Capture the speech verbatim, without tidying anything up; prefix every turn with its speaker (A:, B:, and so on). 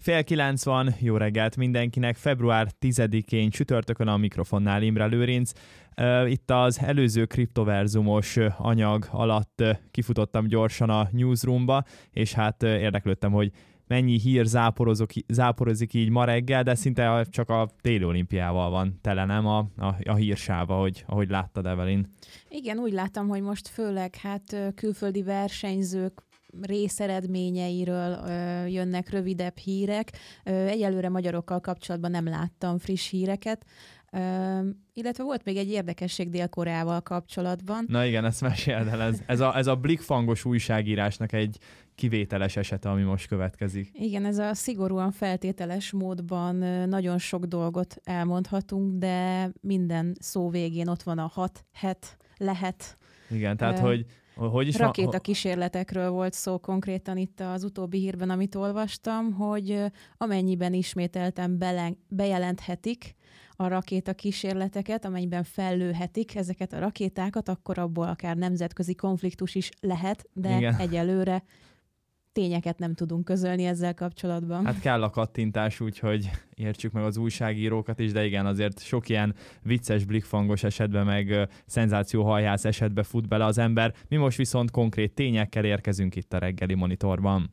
A: Fél kilenc van, jó reggelt mindenkinek, február tizedikén csütörtökön a mikrofonnál Imre Lőrinc. Itt az előző kriptoverzumos anyag alatt kifutottam gyorsan a newsroomba, és hát érdeklődtem, hogy mennyi hír záporozik így ma reggel, de szinte csak a téli olimpiával van tele, nem a, a, a hírsáva, ahogy, ahogy láttad, Evelyn.
B: Igen, úgy láttam, hogy most főleg hát külföldi versenyzők részeredményeiről ö, jönnek rövidebb hírek. Ö, egyelőre magyarokkal kapcsolatban nem láttam friss híreket, ö, illetve volt még egy érdekesség Dél-Koreával kapcsolatban.
A: Na igen, ezt meséld el. Ez, ez, a, ez a blikfangos újságírásnak egy kivételes esete, ami most következik.
B: Igen, ez a szigorúan feltételes módban nagyon sok dolgot elmondhatunk, de minden szó végén ott van a hat, het, lehet.
A: Igen, tehát, uh, hogy Hogy is
B: rakétakísérletekről volt szó konkrétan itt az utóbbi hírben, amit olvastam, hogy amennyiben ismételten bele, bejelenthetik a rakétakísérleteket, amennyiben fellőhetik ezeket a rakétákat, akkor abból akár nemzetközi konfliktus is lehet, de igen, egyelőre tényeket nem tudunk közölni ezzel kapcsolatban.
A: Hát kell a kattintás, úgyhogy értsük meg az újságírókat is, de igen, azért sok ilyen vicces, blikfangos esetben, meg szenzációhajház esetbe fut bele az ember. Mi most viszont konkrét tényekkel érkezünk itt a reggeli monitorban.